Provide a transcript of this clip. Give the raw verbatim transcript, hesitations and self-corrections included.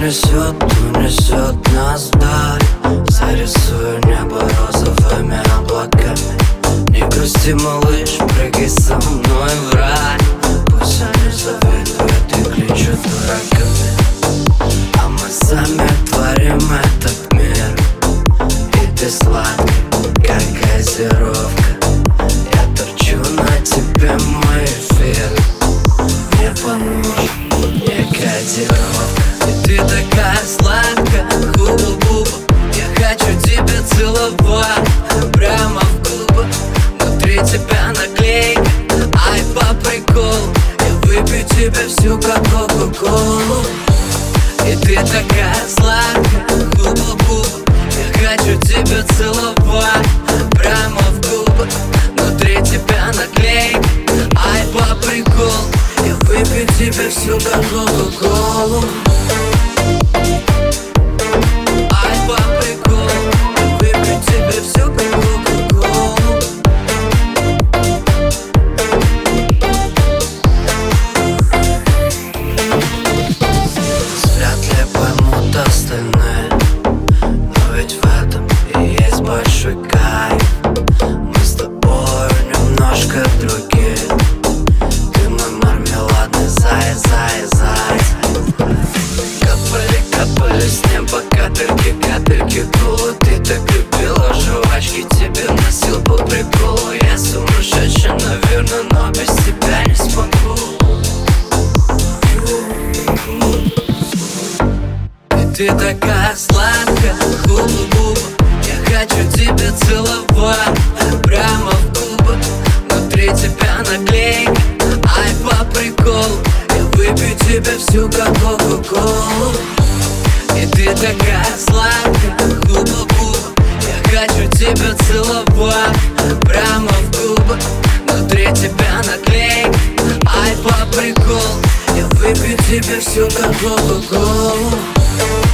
унесет, унесет нас вдаль. Зарисую небо розовыми облаками. Не грусти, малыш, прыгай со мной в рай. Пусть они завидуют и кличут дураками, а мы сами творим этот мир. И ты сладкий, как газировка. Я торчу на тебе, мой эфир. Мне поможет, мне кодировка. И ты такая сладкая, хуба-буба. Я хочу тебя целовать прямо в губы. Внутри тебя наклейка, ай, по приколу. Я выпью тебе всю, как кока-колу. И ты такая сладкая, хуба-буба. Я хочу тебя целовать прямо в губы. Внутри тебя наклейка, ай, по приколу. Я выпью тебе всю, как кока-колу. Ай, по приколу. Я выпью тебе всю, как кока-колу. Вряд ли поймут остальные, но ведь в этом и есть большой кайф. Мы с тобой немножко другие. Ты мой мармеладный заяц, заяц, заяц. Капали, капали с неба капельки, капельки кола. Ты так любила жвачки, тебе носил по приколу. Я сумасшедший, наверное, но без тебя не смогу. И ты такая сладкая, хуба-буба. Я хочу тебя целовать прямо в губы. Внутри тебя наклейка, ай, по приколу. Я выпью тебя всю, как кока-колу. И ты такая сладкая, хуба-буба. Я хочу тебя целовать прямо в губы. Внутри тебя наклейка, ай, по приколу. Я выпью тебя всю, как кока-колу.